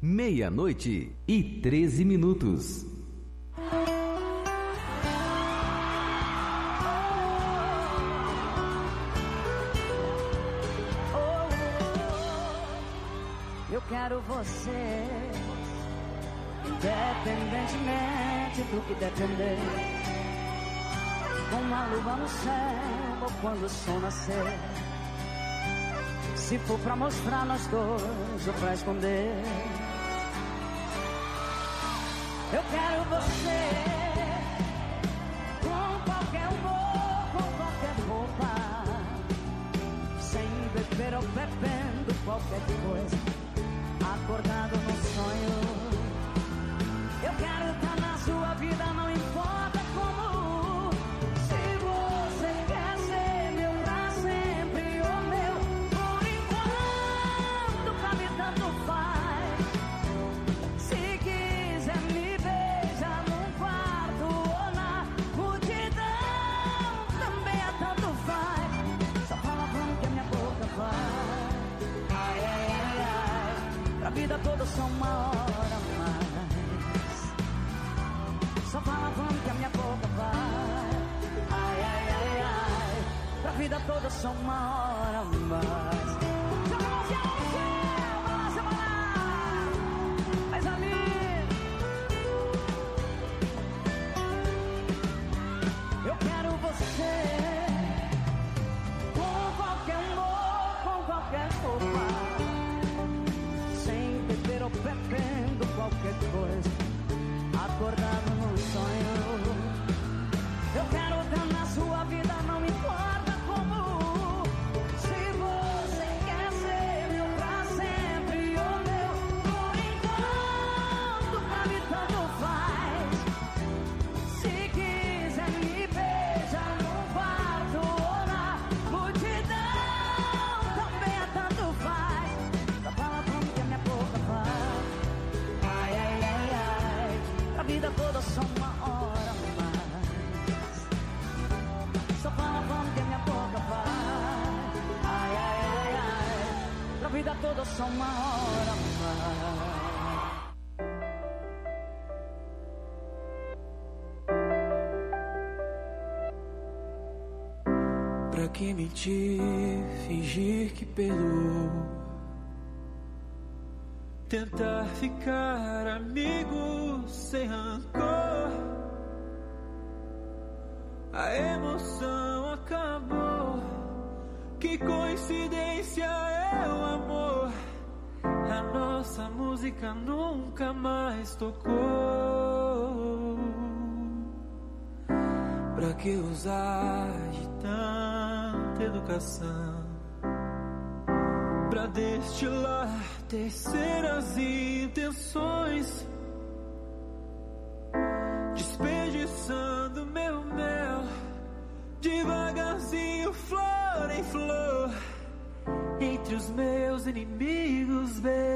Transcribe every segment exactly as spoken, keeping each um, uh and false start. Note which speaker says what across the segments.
Speaker 1: Meia-noite e treze minutos.
Speaker 2: Eu quero você, independentemente do que depender, com uma luva no céu ou quando o sol nascer. Se for pra mostrar nós dois ou pra esconder, eu quero você, com qualquer humor, com qualquer roupa, sem beber ou bebendo qualquer coisa, acordado no sonho. Eu quero estar na sua vida, não importa como. Se você quer ser meu pra sempre ou meu por enquanto, pra mim tanto faz. Se quiser me beijar num quarto ou na multidão, também é tanto faz. Só fala como que a minha boca faz. Ai, ai, ai, ai, pra vida toda só uma hora mais. Só fala vamos que a minha boca vai. Ai, ai, ai, ai, pra vida toda só uma hora mais. Joga a mãozinha no céu, balança, balança. Mas ali eu quero você, com qualquer humor, com qualquer roupa, sem beber ou bebendo qualquer coisa, acordado no sonho. Eu quero estar na sua vida, não importa como. Se você quer ser meu pra sempre ou meu por enquanto, pra mim tanto faz. Se quiser me beijar num quarto ou na multidão, também é tanto faz. Só fala como que a minha boca faz. Ai, ai, ai, ai, a vida toda só uma hora mais. Só fala vamos que a minha boca vai. Ai, ai, ai, ai, pra vida toda só uma hora
Speaker 3: mais. Pra que mentir, fingir que perdoou, tentar ficar amigo sem rancor. A emoção acabou, que coincidência é o amor. A nossa música nunca mais tocou. Pra que usar de tanta educação pra destilar terceiras intenções, desperdiçando meu mel devagarzinho, flor em flor, entre os meus inimigos,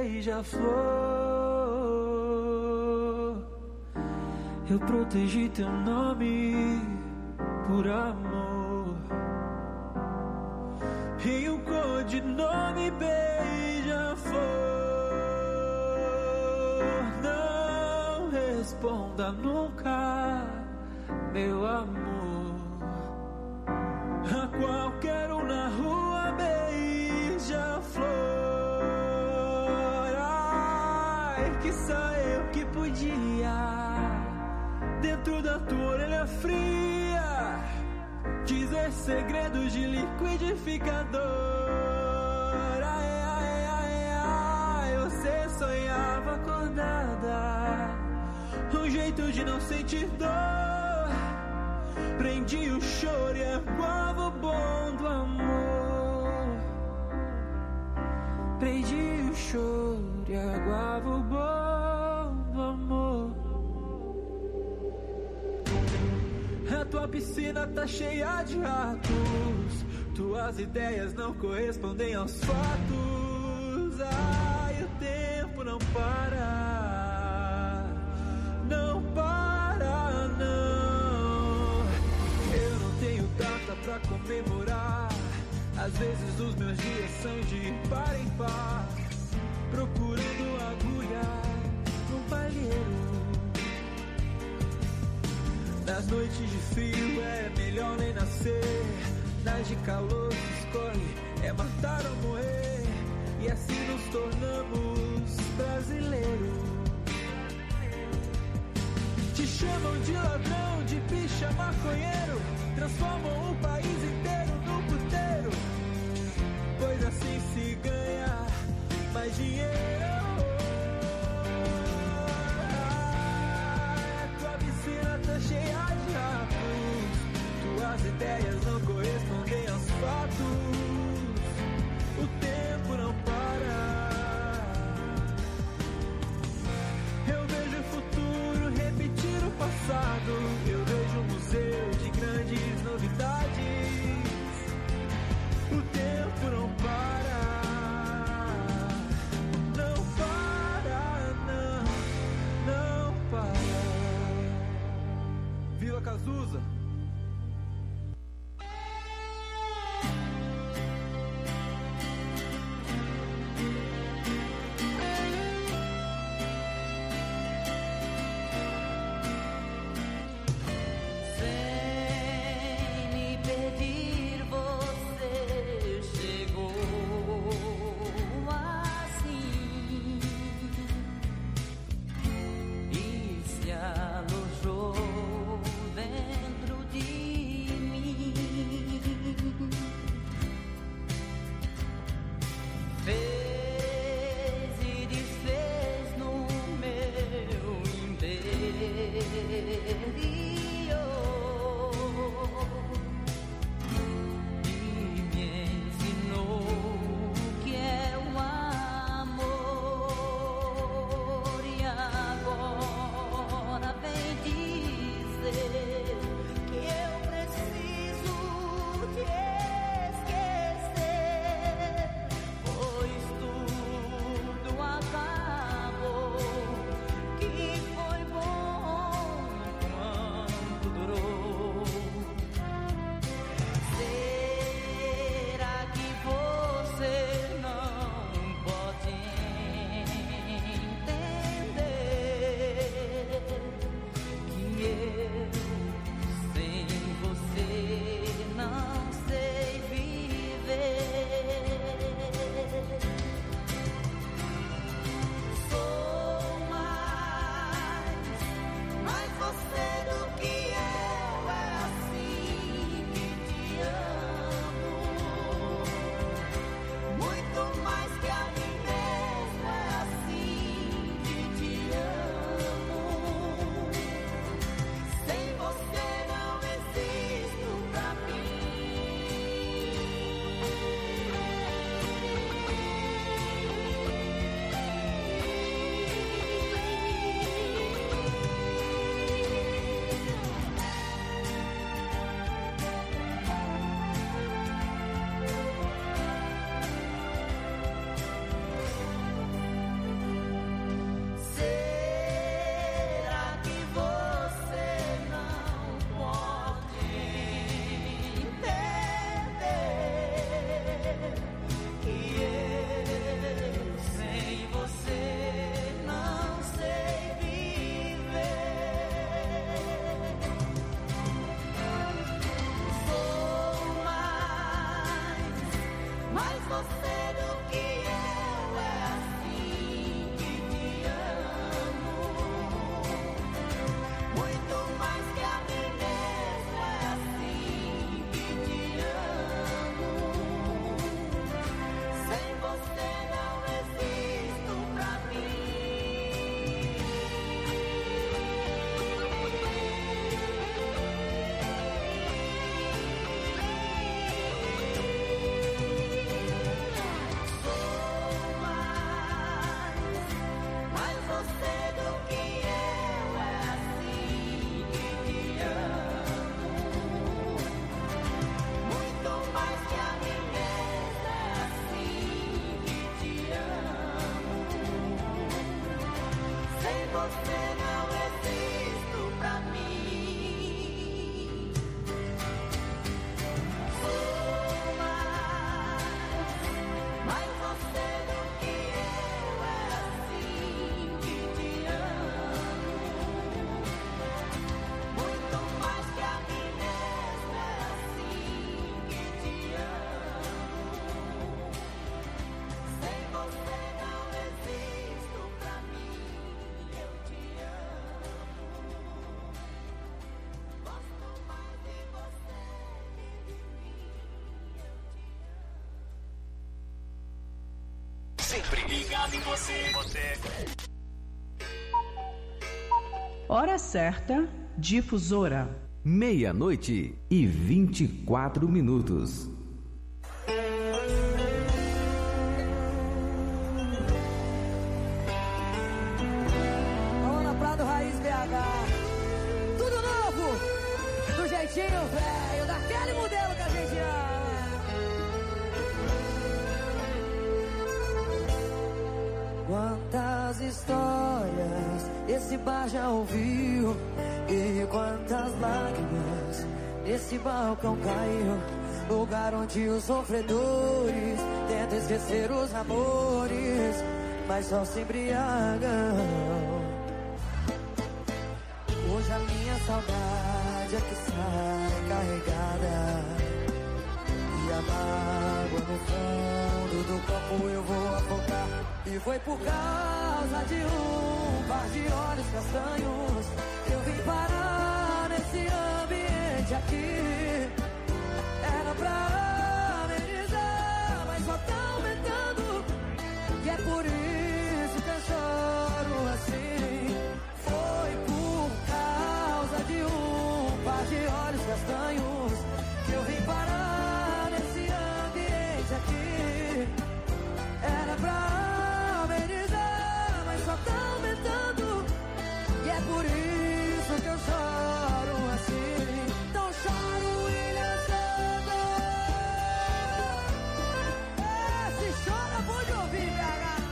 Speaker 3: beija-flor. Eu protegi teu nome por amor, e o codinome beija-flor. Não responda nunca, meu amor, a qualquer um na rua, beija-flor. Ai, que só eu que podia, dentro da tua orelha fria, dizer segredos de liquidificador. Ai, ai, ai, ai, você sonhava acordada, um jeito de não sentir dor. Prendi o choro e aguava o bom do amor. Prendi o choro e aguava o bom do amor. A tua piscina tá cheia de ratos, tuas ideias não correspondem aos fatos. Ai, o tempo não para, não para, não. Eu não tenho data pra comemorar, às vezes os meus dias são de par em par, procurando agulha noites de frio é melhor nem nascer. Nas de calor se escolhe é matar ou morrer. E assim nos tornamos brasileiros. Te chamam de ladrão, de bicha, maconheiro. Transformam o país inteiro num puteiro. Pois assim se ganha mais dinheiro. A tua piscina tá cheia de ratos. Tuas ideias não correspondem aos fatos. O tempo não para. Eu vejo o futuro repetir o passado. Eu vejo um museu de grandes novidades. O tempo não para. Não para, não, não para. Viva Cazuza!
Speaker 4: Muito mais que a Sempre ligado em você. Você.
Speaker 5: Hora certa, difusora.
Speaker 1: Meia-noite e vinte e quatro minutos.
Speaker 2: Ana Prado Raiz B H. Tudo novo, do jeitinho velho, daquele modelo que a gente ama. Quantas histórias esse bar já ouviu, e quantas lágrimas nesse balcão caiu. Lugar onde os sofredores tentam esquecer os amores, mas só se embriagam. Hoje a minha saudade é que sai carregada, e a mágoa no fundo do copo eu vou afogar. E foi por causa de um par de olhos castanhos que eu vim parar nesse ambiente aqui. Era pra amenizar, mas só tá aumentando, e é por isso que eu choro assim. Foi por causa de um par de olhos castanhos que eu vim parar nesse ambiente aqui. Era pra amenizar, mas só tá aumentando, e é por isso que eu choro assim. Então choro, William Santos. É, se chora, pode ouvir, B H.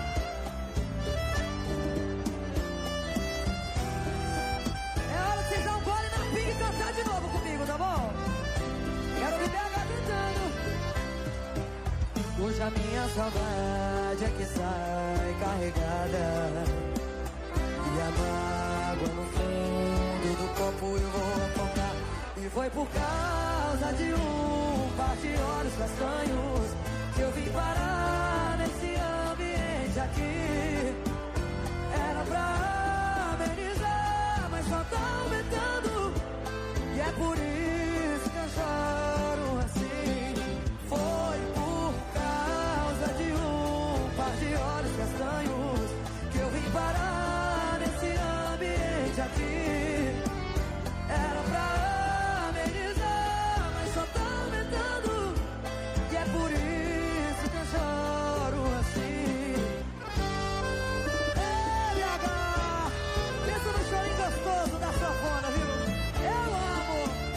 Speaker 2: É hora de vocês dar um gole na pinga e cantar de novo comigo, tá bom? Quero ouvir B H cantando. Hoje a minha saudade é que sai carregada, e a mágoa no fundo do copo eu vou afogar. E foi por causa de um par de olhos castanhos que eu vim parar nesse ambiente aqui. Era pra amenizar, mas só tá aumentando, e é por isso que eu choro assim. Foi por causa de um par de olhos castanhos que eu vim parar nesse ambiente aqui. Era pra amenizar, mas só tá aumentando, e é por isso que eu choro assim. Ei, B H, pensa no chorinho gostoso da sanfona, viu? Eu amo.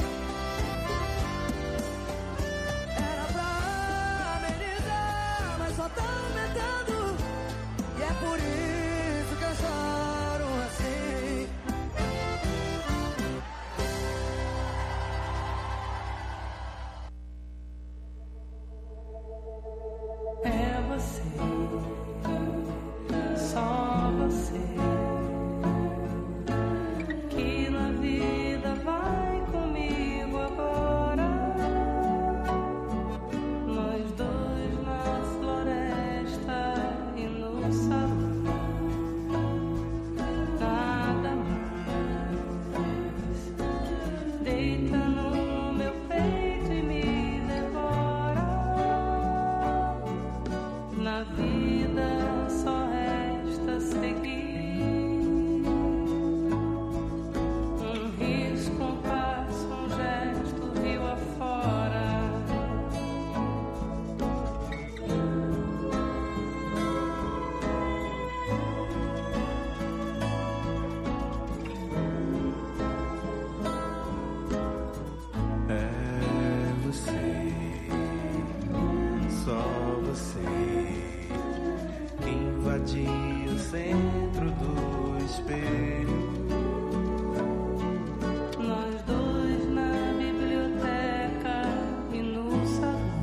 Speaker 2: Era pra amenizar, mas só tá aumentando, e é por isso que eu choro assim.
Speaker 5: É você, só você, que na vida vai comigo agora. Nós dois na floresta e no salão, nada mais. Deita no meu peito e me devora. Na vida só resta seguir, um risco, um passo, um gesto, rio afora.
Speaker 6: É você, só você, invadir o centro do espelho.
Speaker 5: Nós dois na biblioteca e no salão,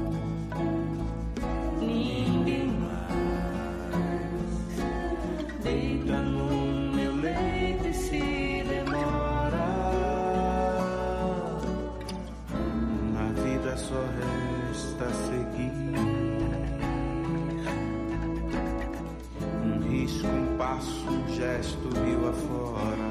Speaker 5: ninguém mais. Deita no meu leito e se demora.
Speaker 6: Na vida só resta seguir, um risco, um passo, um gesto, rio afora.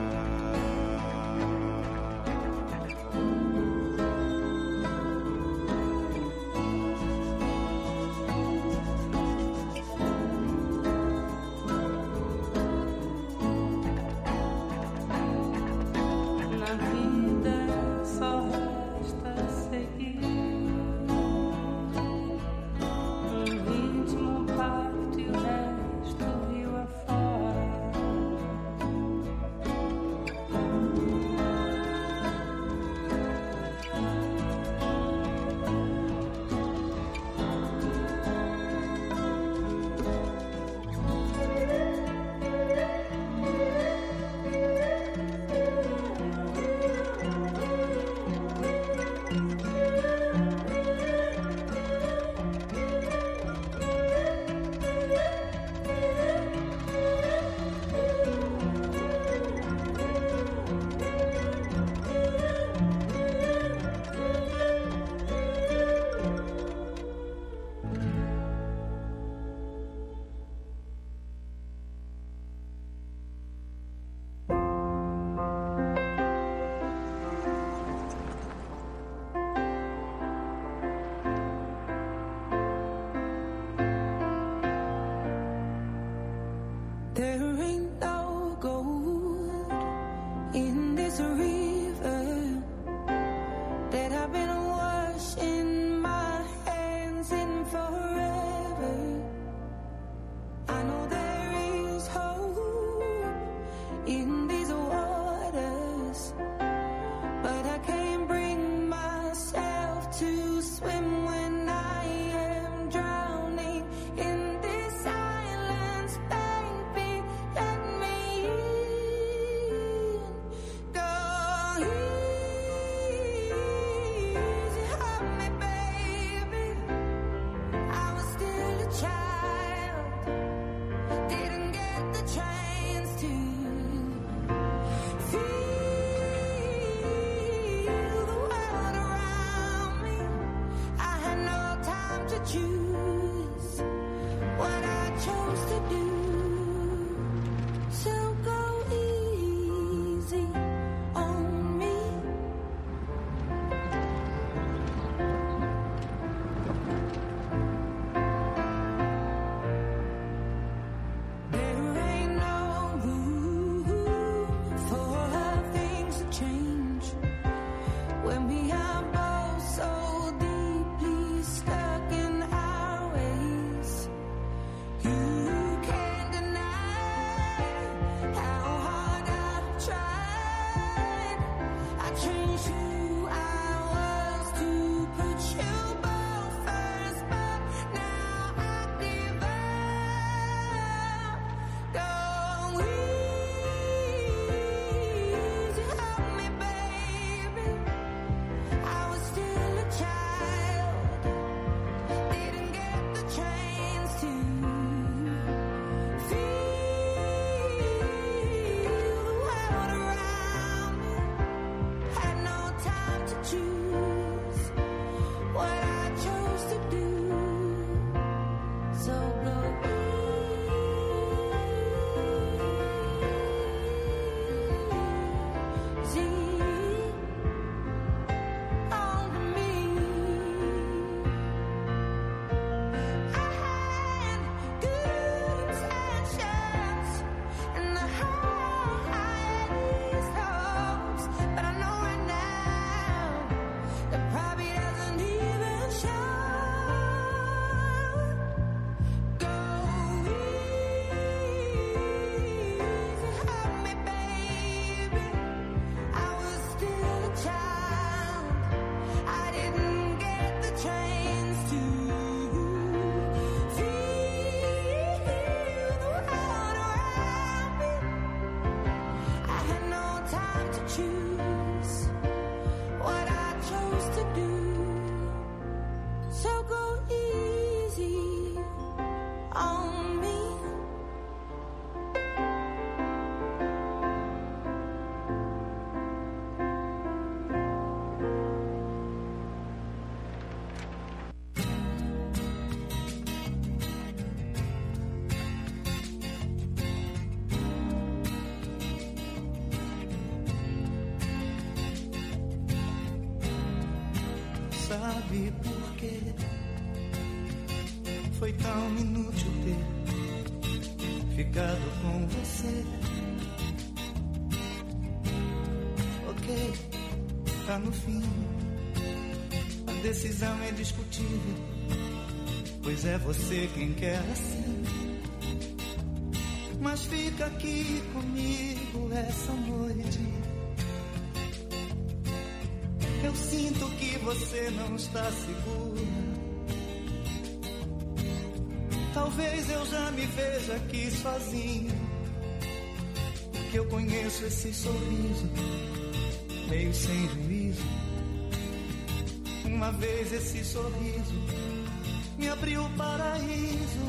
Speaker 3: Sabe por quê? Foi tão inútil ter ficado com você. Ok, tá no fim. A decisão é discutível, pois é você quem quer assim. Mas fica aqui comigo essa noite. Eu sinto que você não está segura. Talvez eu já me veja aqui sozinho, porque eu conheço esse sorriso meio sem juízo. Uma vez esse sorriso me abriu o paraíso.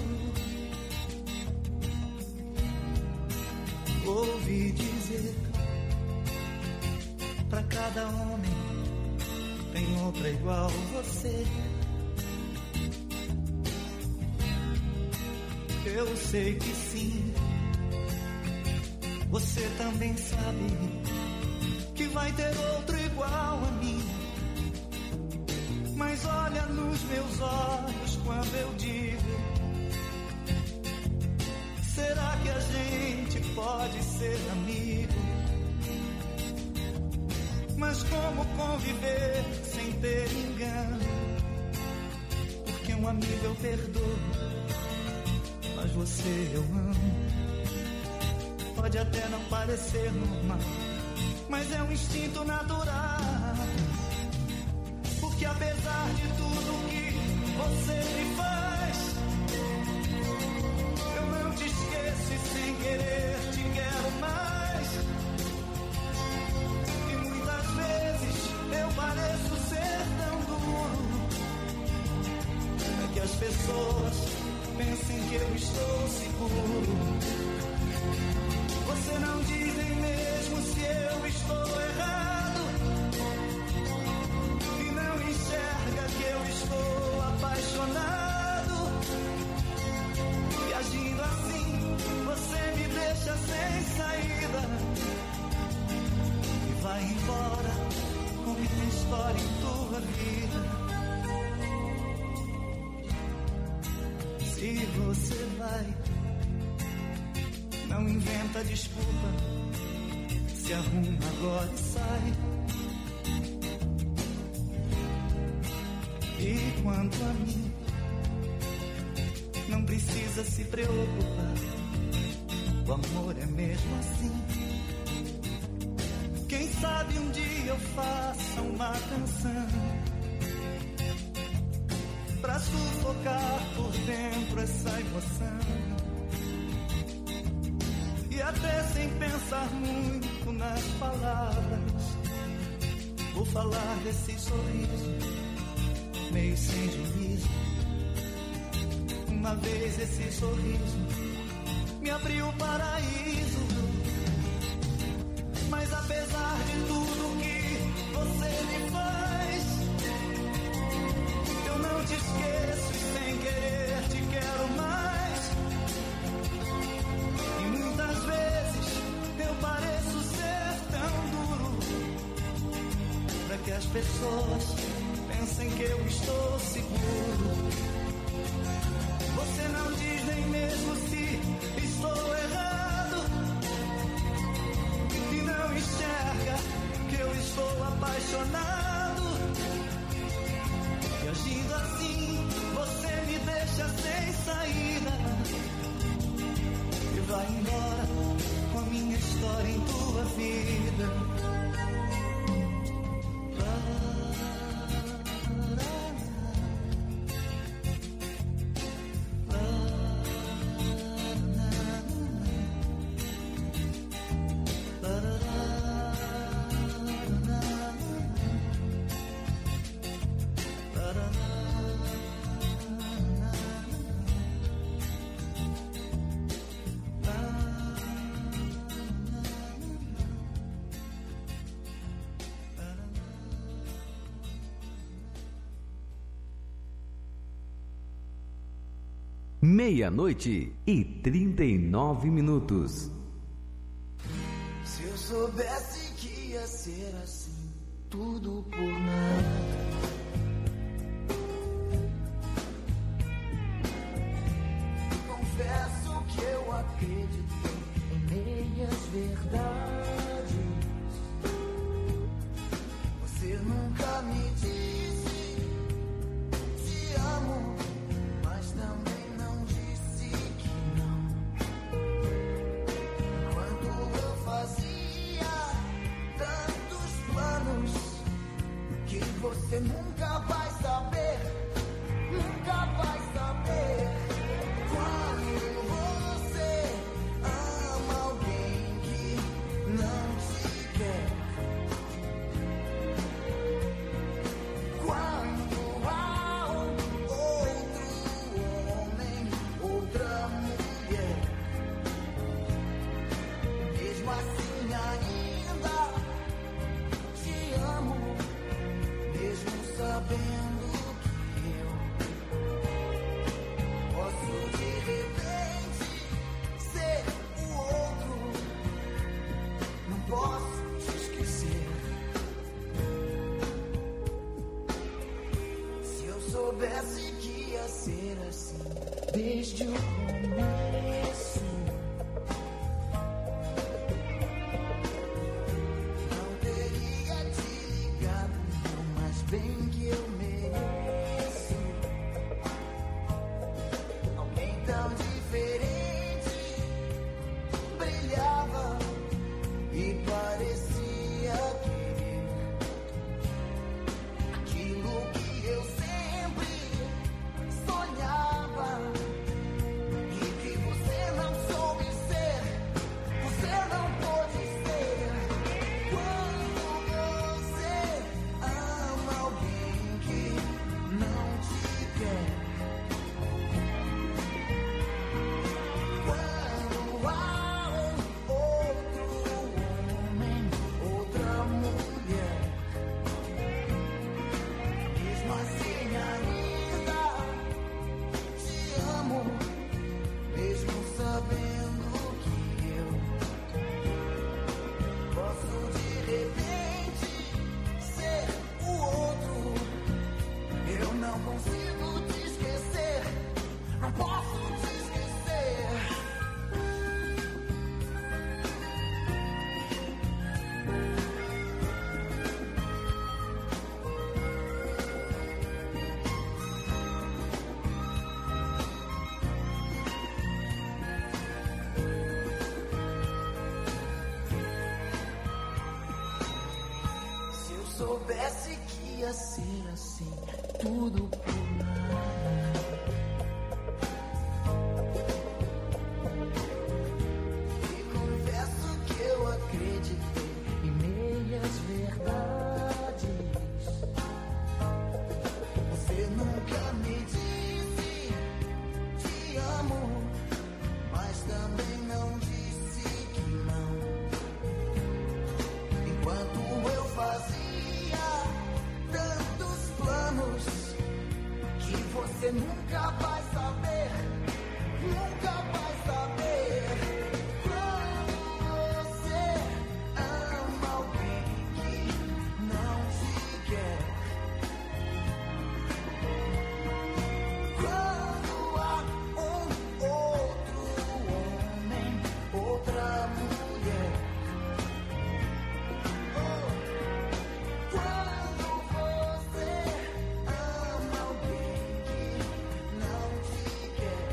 Speaker 3: Ouvi dizer, pra cada homem tem outra igual você. Eu sei que sim, você também sabe que vai ter outro igual a mim. Mas olha nos meus olhos quando eu digo, será que a gente pode ser amigo? Mas como conviver sem ter engano? Porque um amigo eu perdoo, mas você eu amo. Pode até não parecer normal, mas é um instinto natural. Porque apesar de tudo que você me faz, eu não te esqueço e sem querer te quero mais. E muitas vezes eu pareço ser tão duro, é que as pessoas pensem que eu estou seguro.
Speaker 7: vai embora com minha história em tua vida. Se você vai, não inventa desculpa, se arruma agora e sai. E quanto a mim, não precisa se preocupar, o amor é mesmo assim. Quem sabe um dia eu faça uma canção pra sufocar por dentro essa emoção. E até sem pensar muito nas palavras, vou falar desse sorriso meio sem juízo. Uma vez esse sorriso me abriu o paraíso. Mas apesar de tudo que você me faz, eu não te esqueço e sem querer te quero mais. E muitas vezes eu pareço ser tão duro, pra que as pessoas pensem que eu estou seguro. Você não diz nem mesmo se estou errado, e não enxerga que eu estou apaixonado. E agindo assim, você me deixa sem saída e vai embora com a minha história em tua vida.
Speaker 1: Meia-noite e trinta e nove minutos.
Speaker 7: Se eu soubesse que ia ser assim, tudo por nada. Confesso que eu acredito em meias verdades. Você nunca me disse te amo, mas também fazia tantos planos que você nunca soubesse que ia ser assim, tudo por nada. E confesso que eu acreditei em meias verdades. Você nunca me disse te amo, mas também não disse que não. Enquanto eu fazia tantos planos que você nunca vai saber, nunca vai saber. Quando você ama alguém que não te quer, quando há um outro homem, outra mulher, quando você ama alguém que não te quer,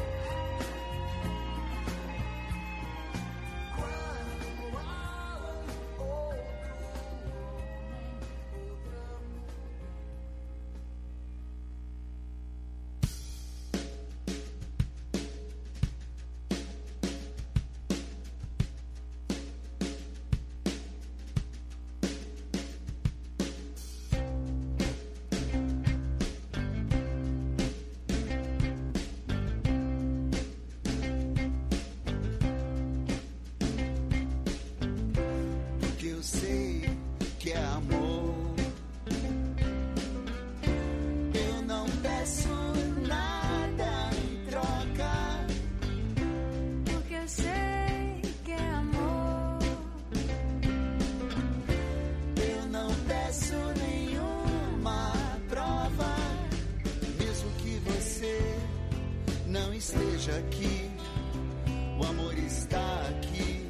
Speaker 7: quando há um outro homem, outra porque eu sei que é amor. Eu não peço nada em troca,
Speaker 5: Porque eu sei que é amor.
Speaker 7: eu não peço nenhuma prova. Mesmo que você não esteja aqui, o amor está aqui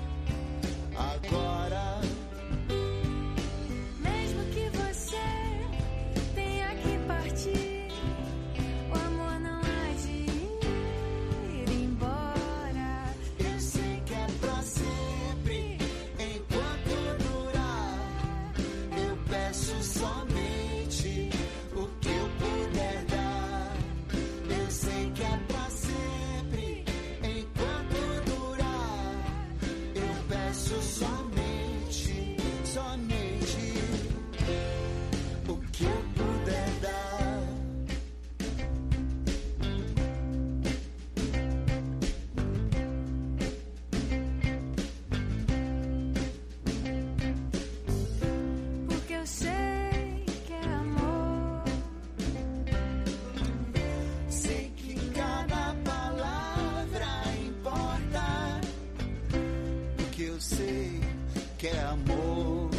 Speaker 7: agora.
Speaker 5: Mesmo que você tenha que partir, o amor não há de ir embora.
Speaker 7: Eu sei que é pra sempre, enquanto durar. Eu peço somente o que eu puder dar. Eu sei que é pra sempre, enquanto durar. Eu peço somente, somente o que eu puder dar.
Speaker 5: Porque eu sei que é amor.
Speaker 7: Sei que cada palavra importa, porque eu sei que é amor.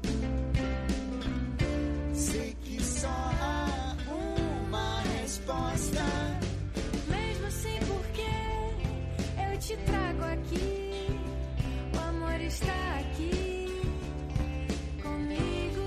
Speaker 7: Sei que só há uma resposta.
Speaker 5: Mesmo assim, porque eu te trago aqui, o amor está aqui comigo.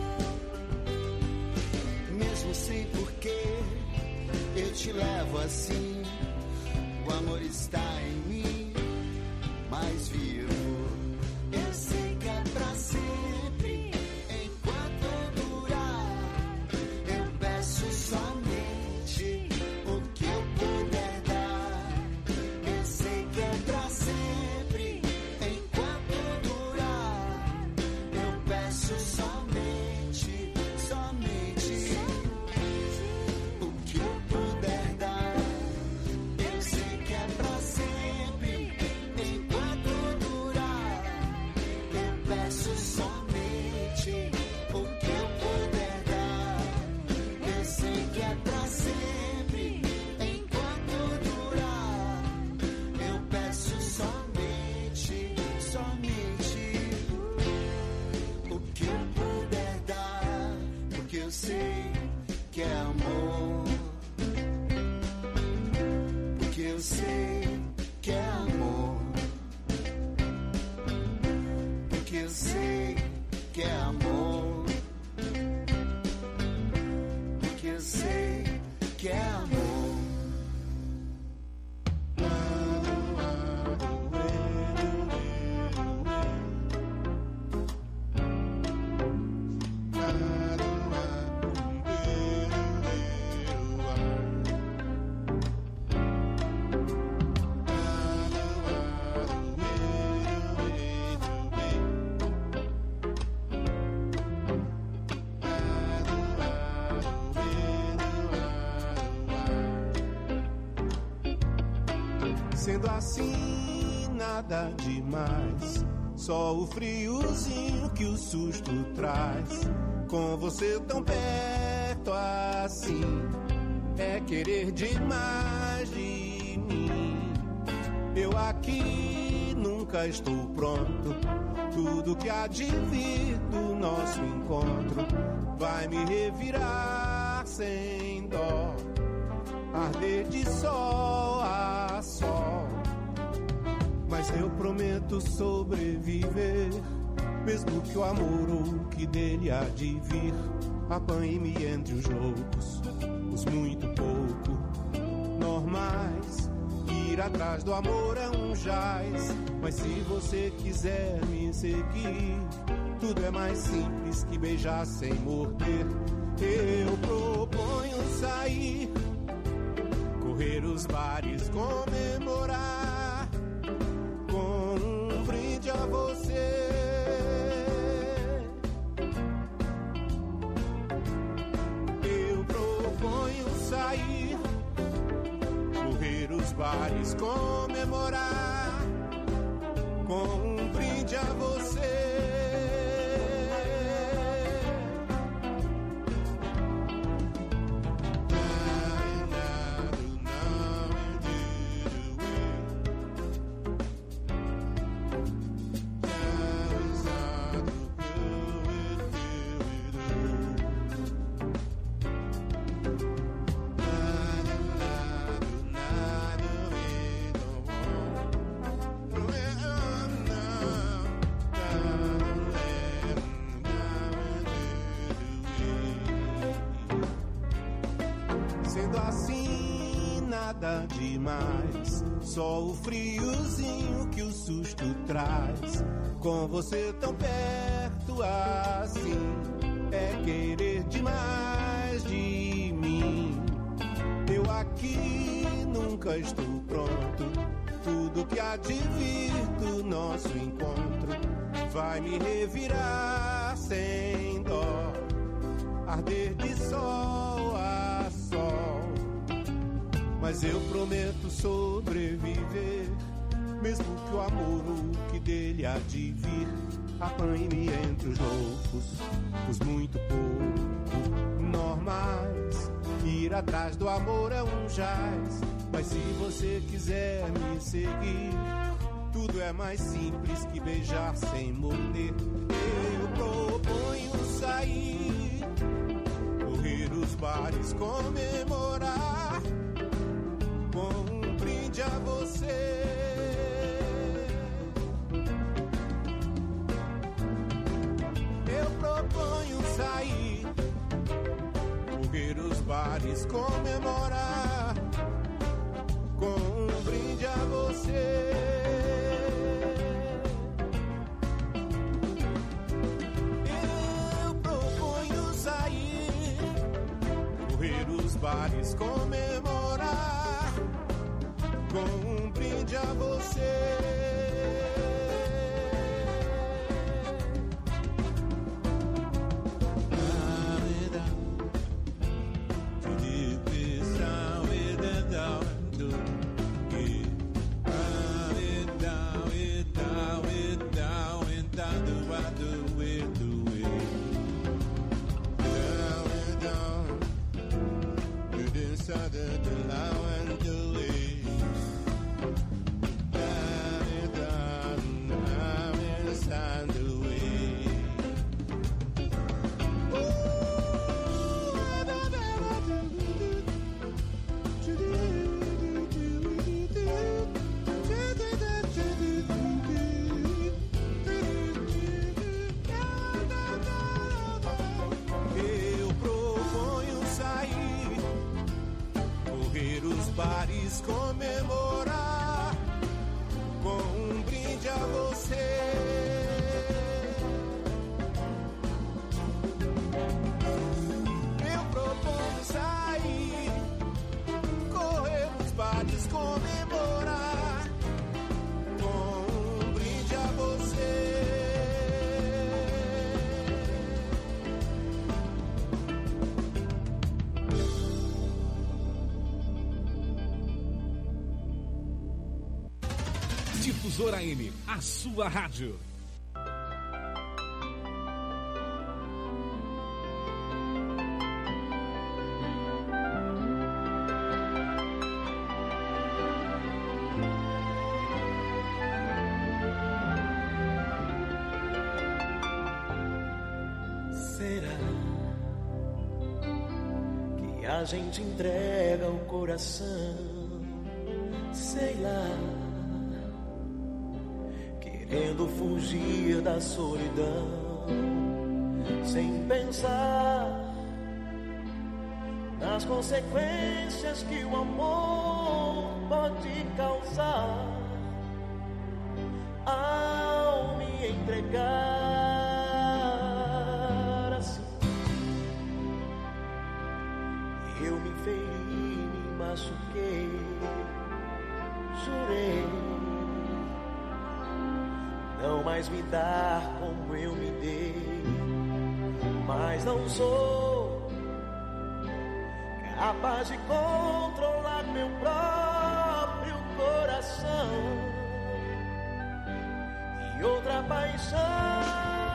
Speaker 7: Mesmo sem porquê, eu te levo assim. O amor está em mim, mais vivo. Eu sei que é pra sempre, enquanto durar. Eu peço somente o que eu puder dar. Eu sei que é pra sempre, enquanto durar. Eu peço somente, somente o que eu puder dar. Eu sei que é pra sempre, enquanto durar. Eu peço somente o que eu puder dar. Eu sei que é pra sempre, enquanto durar. Eu peço somente, somente o que eu puder dar. Porque eu sei que é amor. Porque eu sei que é amor. Porque eu sei que é amor. Porque eu sei que é amor. Nada
Speaker 8: Sendo assim, nada demais, só o friozinho que o susto traz. Com você tão perto assim, é querer demais de mim. Eu aqui nunca estou pronto, tudo que há de vir do nosso encontro vai me revirar sem dó, arder de sol a sol. Mas eu prometo sobreviver, mesmo que o amor ou que dele há de vir apanhe-me entre os loucos, os muito pouco normais. Ir atrás do amor é um jaz, mas se você quiser me seguir, tudo é mais simples que beijar sem morder. Eu proponho sair, correr os bares, comemorar com um brinde a você. Eu proponho sair, correr os bares, comemorar com um brinde a você. Demais, só o friozinho que o susto traz. Com você tão perto assim, é querer demais de mim. Eu aqui nunca estou pronto, tudo que há de vir do nosso encontro vai me revirar sem dó, arder de sol a sol. Mas eu prometo sobreviver, mesmo que o amor o que dele há de vir apanhe-me entre os loucos, os muito pouco normais. Ir atrás do amor é um jaz, mas se você quiser me seguir, tudo é mais simples que beijar sem morder. Eu proponho sair, correr os bares, comemorar com um brinde a você. Eu proponho sair, correr os bares, comemorar com um brinde a você. Eu proponho sair, correr os bares, comemorar com um brinde a você. Bares, comemorar com um brinde a você. Eu proponho sair, correr os bares, comemorar com um brinde a você.
Speaker 9: Difusora M, a sua rádio.
Speaker 3: Será que a gente entrega o coração? Sei lá, querendo fugir da solidão, sem pensar nas consequências que o amor pode causar ao me entregar assim. Eu me feri, me machuquei, jurei não mais me dar como eu me dei, mas não sou capaz de controlar meu próprio coração e outra paixão.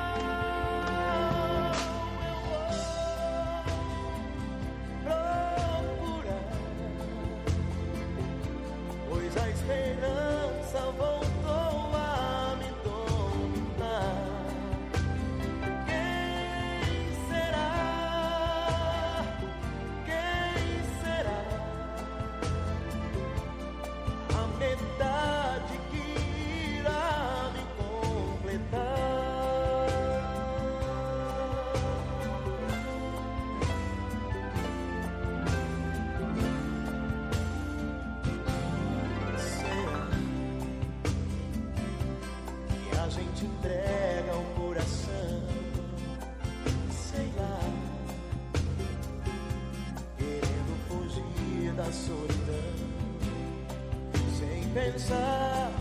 Speaker 3: A esperança voltou a me dominar. Quem será? Quem será? A metade que irá me completar. A gente entrega o coração, sei lá, querendo fugir da solidão, sem pensar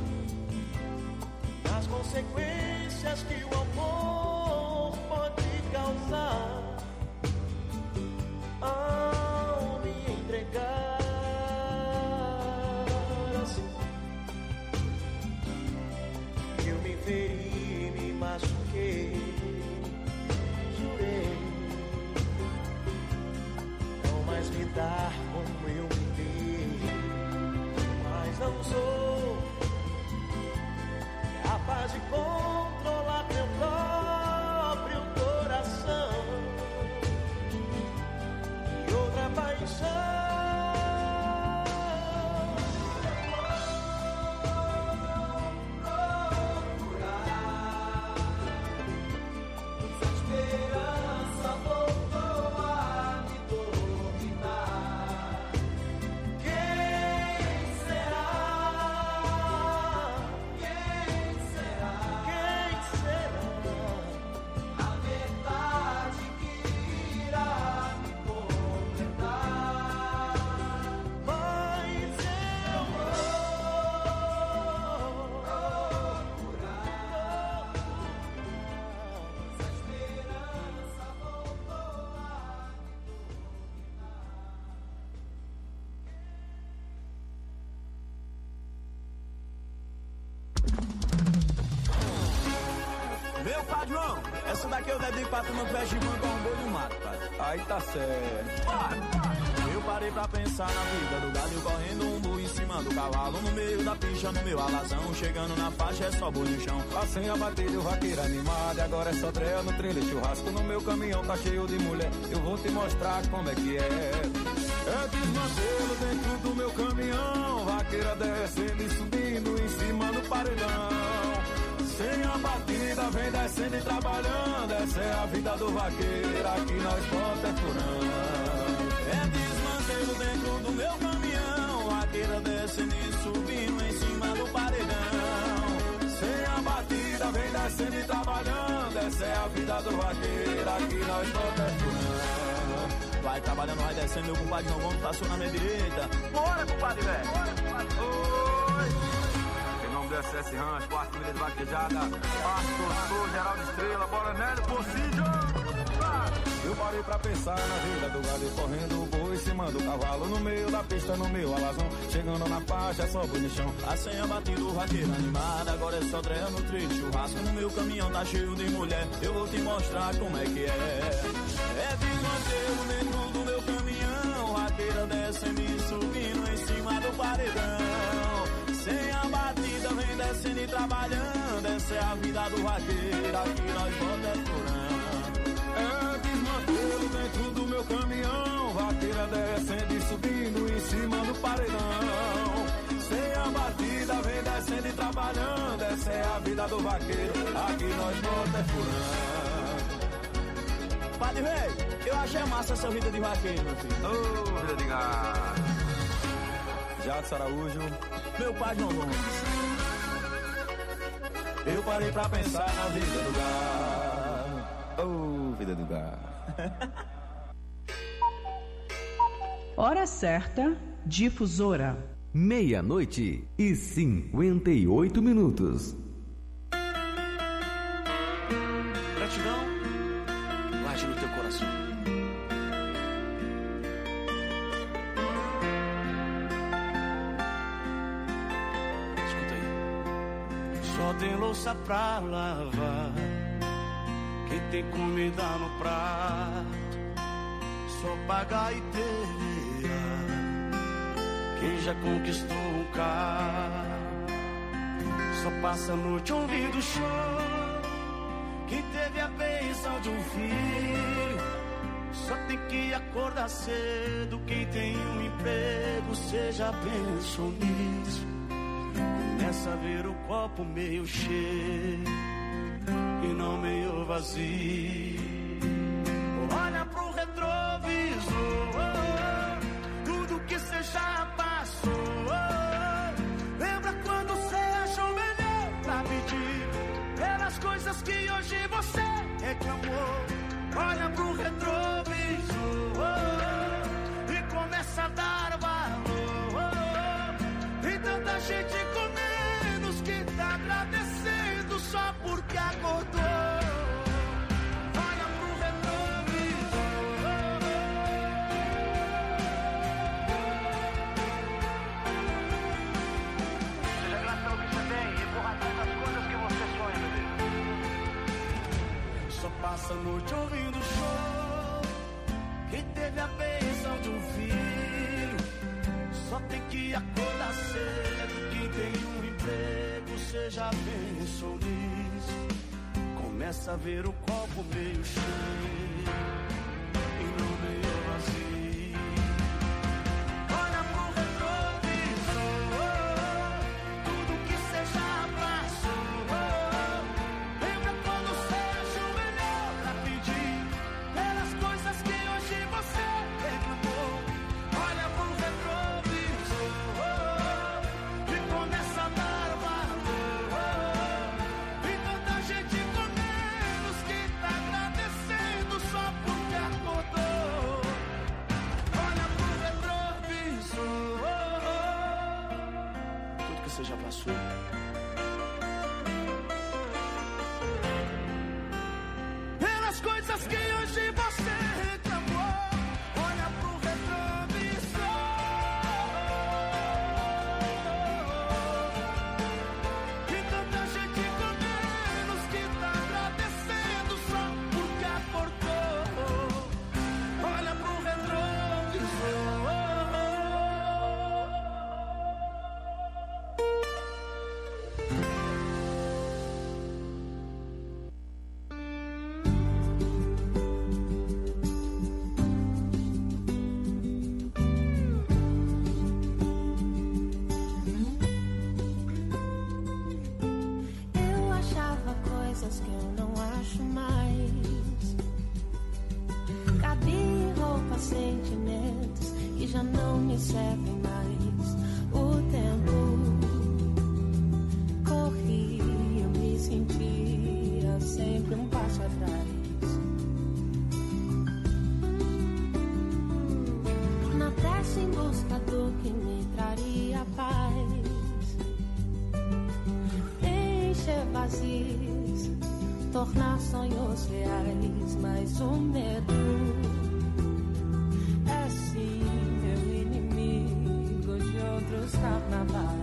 Speaker 3: nas consequências que o amor pode causar ao me entregar assim. Eu me feri, me machuquei, jurei não mais me dar como eu me dei, mas não sou capaz de controlar meu próprio coração e outra paixão.
Speaker 10: Meu padrão, essa daqui eu dedico pra tu não peixe banco a um boi do mato, pai. Aí tá certo. Eu parei pra pensar na vida do gado correndo um boi em cima do cavalo, no meio da picha, no meu alazão. Chegando na faixa é só boi no chão.
Speaker 11: Passei a bater o vaqueiro animado, e agora é só treia no trailer churrasco. No meu caminhão tá cheio de mulher, eu vou te mostrar como é que é. É desmantelo dentro do meu caminhão, vaqueira descendo e subindo em cima do paredão. Sem a batida, vem descendo e trabalhando. Essa é a vida do vaqueiro, aqui nós bota é furão.
Speaker 10: É desmantelo dentro do meu caminhão, vaqueira descendo e subindo em cima do paredão.
Speaker 11: Sem a batida, vem descendo e trabalhando. Essa é a vida do vaqueiro, aqui nós bota é furão.
Speaker 10: Vai trabalhando, vai descendo, meu compadre, não vamos passar na minha direita. Bora, compadre, velho. Oi.
Speaker 11: D S S Ranch, quarta milha de vaquejada, Pastor, Sou, Geraldo Estrela, Bola Nélio, Pocídio. Eu parei pra pensar na vida do gado correndo, o boi em cima do cavalo, no meio da pista, no meu alazão, chegando na faixa, só bonichão.
Speaker 10: A senha batendo, vaqueiro animado, agora é só treino no trilho, churrasco no meu caminhão, tá cheio de mulher, eu vou te mostrar como é que é. É desmantelo dentro do meu caminhão, vaqueira descendo e subindo em cima do paredão. Sem a batida, vem descendo e trabalhando, essa é a vida do vaqueiro, aqui nós bota é furão.
Speaker 11: É desmantelo dentro do meu caminhão, vaqueira descendo e subindo em cima do paredão. Sem a batida, vem descendo e trabalhando, essa é a vida do vaqueiro, aqui nós bota é furão.
Speaker 10: Padre Rei, eu achei massa essa vida de vaqueiro, meu filho.
Speaker 11: Ô, oh, vida de gado. Jadson Araújo,
Speaker 10: meu pai João Gomes.
Speaker 11: Eu parei pra pensar na vida do gado. Oh, vida do gado.
Speaker 12: Hora certa, difusora.
Speaker 1: Meia-noite e cinquenta e oito minutos.
Speaker 13: Gratidão, late no teu coração. Escuta aí. Só tem louça pra lavar, quem tem comida no prato, só pagar e terrear quem já conquistou um carro. Só passa a noite ouvindo choro, quem teve a bênção de um filho. Só tem que acordar cedo, quem tem um emprego, seja bênção nisso. Começa a ver o copo meio cheio e não meio vazio. Olha pro retrovisor, tudo que cê já passou. Lembra quando cê achou melhor pra pedir pelas coisas que hoje você reclamou. Olha pro retrovisor e começa a dar valor. Tem tanta gente com menos que tá agradecendo só porque acordou. Olha pro retrovisor. Seja grato ao que você tem e corra atrás das coisas que você sonha, meu Deus. Só passa a noite ouvindo show, quem teve a bênção de um filho. Só tem que acordar cedo, quem tem um emprego, seja bênção nisso. Começa a ver o copo meio cheio e não meio vazio. Olha pro retrovisor, tudo que cê já passou. Lembra quando cê achou melhor pra pedir pelas coisas que hoje você reclamou. Olha pro retrovisor e começa a dar valor. E tanta gente com menos que tá agradecendo só porque acordou. Olha pro retrovisor, tudo que você já passou. Pelas coisas que hoje você reclamou. Olha pro retrovisor e tanta gente com menos que tá agradecendo só porque acordou. Olha pro retrovisor.
Speaker 14: Eu achava coisas que eu não acho mais. Cabia em roupas, sentimentos que já não me servem mais. O tempo corria, eu me sentia sempre um passo atrás. Na pressa em busca do que me traria paz, encher vazios tornar sonhos reais, mas o medo é sim meu inimigo de outros carnavais.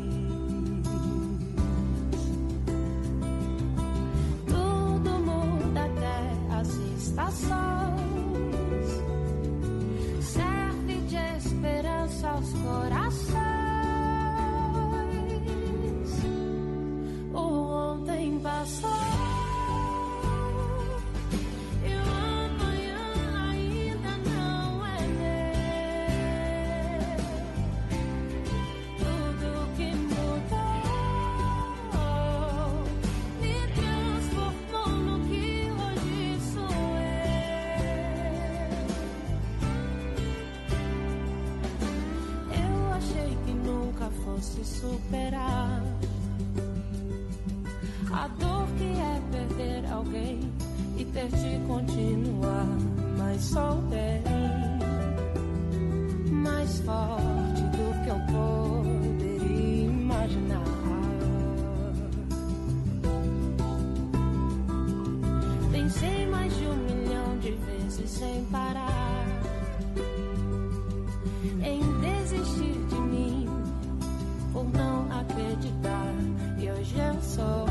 Speaker 14: Tudo muda até as estações, serve de esperança aos corações. O ontem passou e o amanhã ainda não é meu. Tudo que mudou me transformou no que hoje sou eu. Eu achei que nunca fosse superar a dor que é perder alguém e ter de continuar, mas sou bem mais forte do que eu poderia imaginar. Pensei mais de um milhão de vezes sem parar em desistir de mim por não acreditar, e hoje eu sou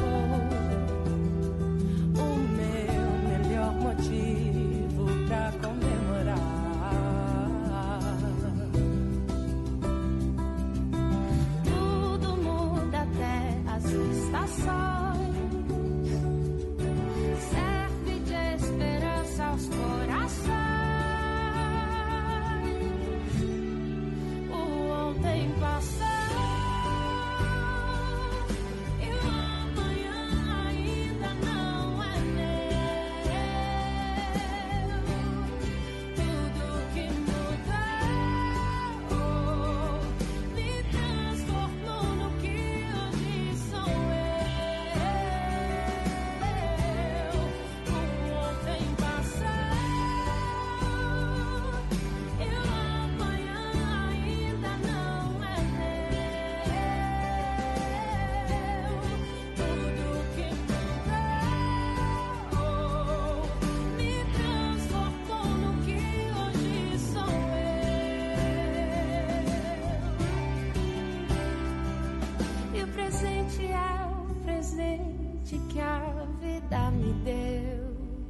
Speaker 14: o meu melhor motivo pra comemorar. Tudo muda até as estações, serve de esperança aos corações. O ontem passou e o amanhã ainda não é meu. Tudo que mudou me transformou no que hoje sou eu. O ontem passou e o amanhã ainda não é meu. Tudo que mudou me transformou no que hoje sou eu. E o presente é o presente que a vida me deu.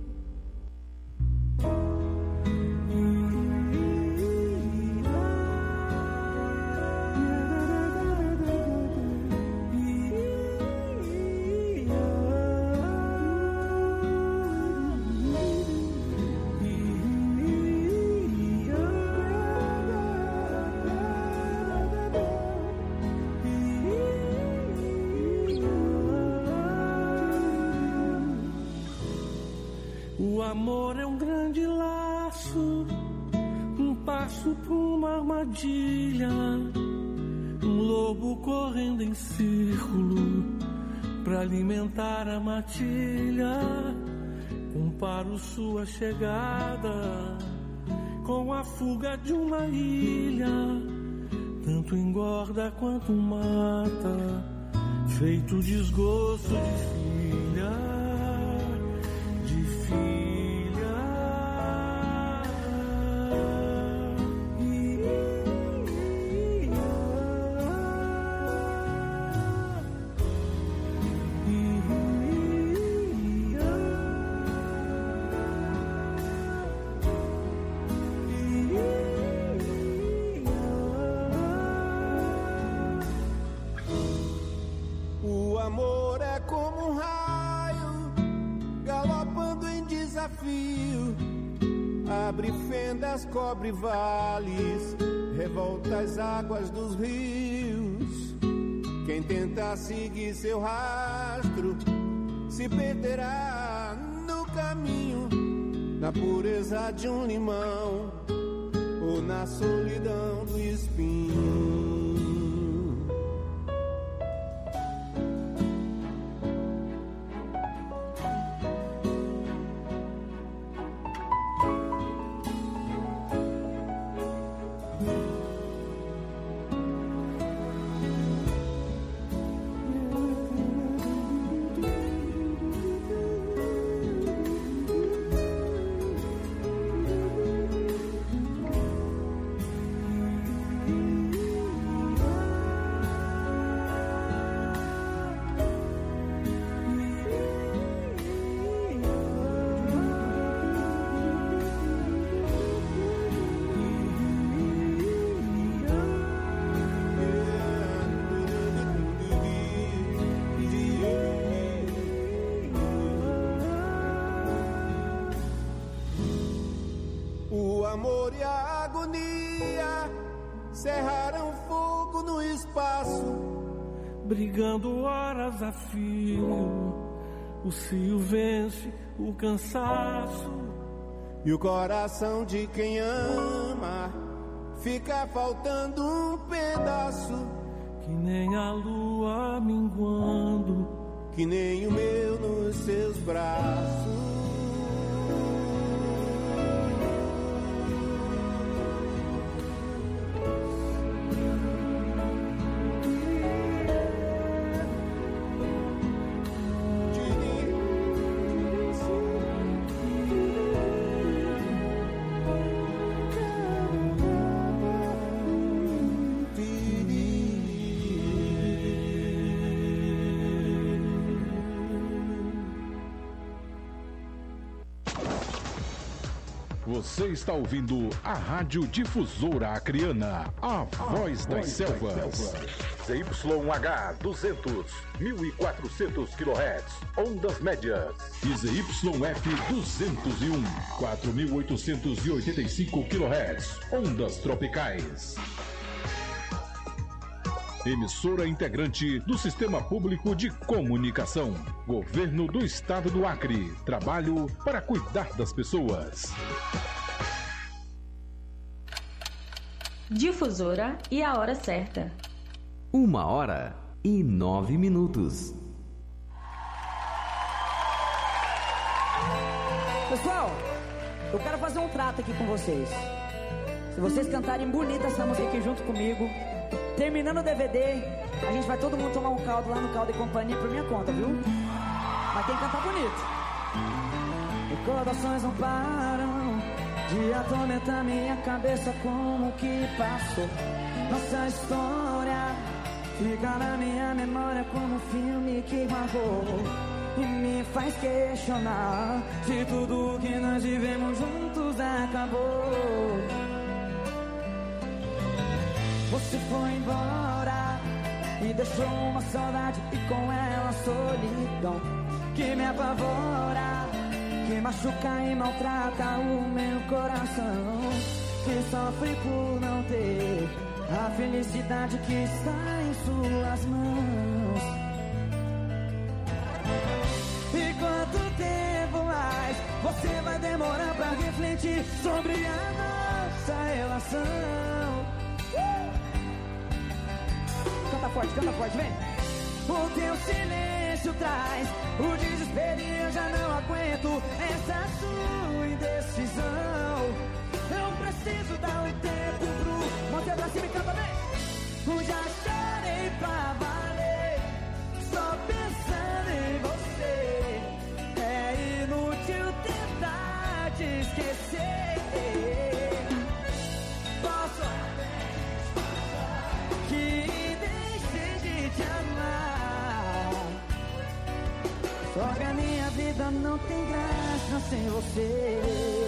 Speaker 15: O amor é um grande laço, um passo pra uma armadilha, um lobo correndo em círculo pra alimentar a matilha. Comparo sua chegada com a fuga de uma ilha, tanto engorda quanto mata, feito desgosto de filha, de filha.
Speaker 8: O amor é como um raio galopando em desafio, abre fendas, cobre vales, revolta as águas dos rios. Quem tentar seguir seu rastro se perderá no caminho, na pureza de um limão ou na solidão do espinho. amor e a agonia cerraram fogo no espaço,
Speaker 15: brigando horas a fio. O cio vence o cansaço,
Speaker 8: e o coração de quem ama fica faltando um pedaço,
Speaker 15: que nem a lua minguando,
Speaker 8: que nem o meu nos seus braços.
Speaker 16: Você está ouvindo a Rádio Difusora Acreana, a voz das selvas. Z Y H duzentos, mil e quatrocentos quilohertz, ondas médias. E Z Y F duzentos e um, quatro mil oitocentos e oitenta e cinco quilohertz, ondas tropicais. Emissora integrante do Sistema Público de Comunicação. Governo do Estado do Acre. Trabalho para cuidar das pessoas.
Speaker 17: Difusora e a hora certa.
Speaker 1: Uma hora e nove minutos.
Speaker 2: Pessoal, eu quero fazer um trato aqui com vocês. Se vocês cantarem bonita essa música aqui junto comigo, terminando o D V D, a gente vai todo mundo tomar um caldo lá no Caldo e Companhia por minha conta, viu? Mas tem que cantar bonito. Recordações não param de atormentar minha cabeça, como que passou. Nossa história fica na minha memória como um filme que marcou, e me faz questionar se tudo que nós vivemos juntos acabou. Você foi embora e deixou uma saudade, e com ela a solidão que me apavora, que machuca e maltrata o meu coração, que sofre por não ter a felicidade que está em suas mãos. E quanto tempo mais você vai demorar pra refletir sobre a nossa relação? Canta forte, canta forte, vem. O teu silêncio traz o desespero e eu já não aguento essa sua indecisão. Eu preciso dar um tempo pro... Mostra pra cima e canta bem. Já chorei pra valer, só pensando em você. É inútil tentar te esquecer. Posso que te amar, só que a minha vida não tem graça sem você.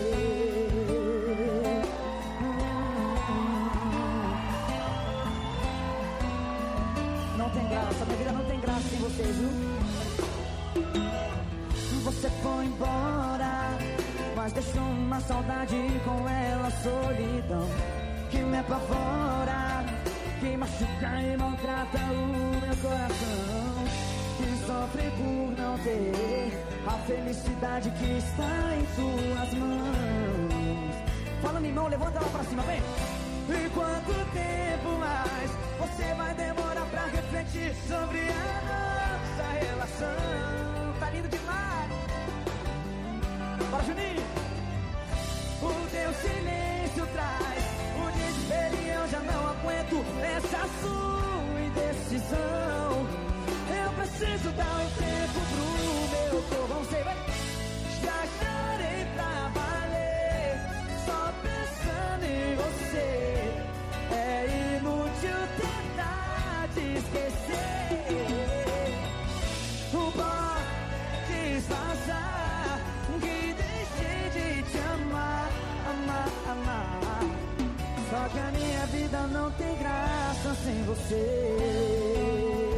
Speaker 2: Não tem graça, minha vida não tem graça sem você, viu? Você foi embora, mas deixou uma saudade, com ela a solidão que me apavora, que machuca e maltrata o meu coração, que sofre por não ter a felicidade que está em tuas mãos. Fala, minha irmão, levanta ela pra cima, vem. E quanto tempo mais você vai demorar pra refletir sobre a nossa relação? Tá lindo demais. Bora, Juninho. O teu silêncio traz o desespero e eu já não aguento essa sua indecisão. Eu preciso dar um tempo pro meu corpo. Sei, vai. Já chorei pra valer, só pensando em você. É inútil tentar te esquecer. O pode disfarçar que deixei de te amar, amar, amar. Só que a minha vida não tem graça sem você.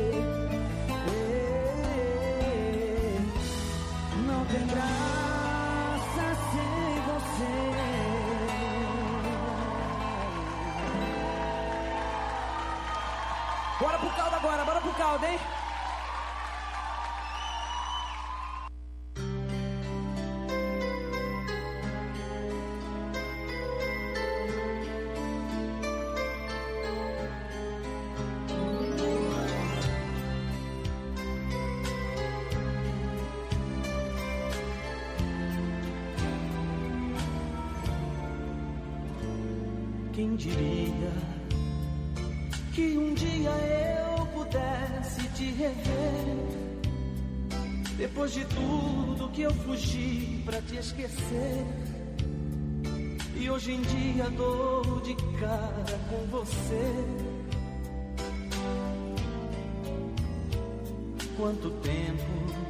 Speaker 2: Não tem graça sem você.
Speaker 3: Bora pro caldo agora, bora pro caldo, hein?
Speaker 7: Quem diria que um dia eu pudesse te rever, depois de tudo que eu fugi pra te esquecer, e hoje em dia dou de cara com você. Quanto tempo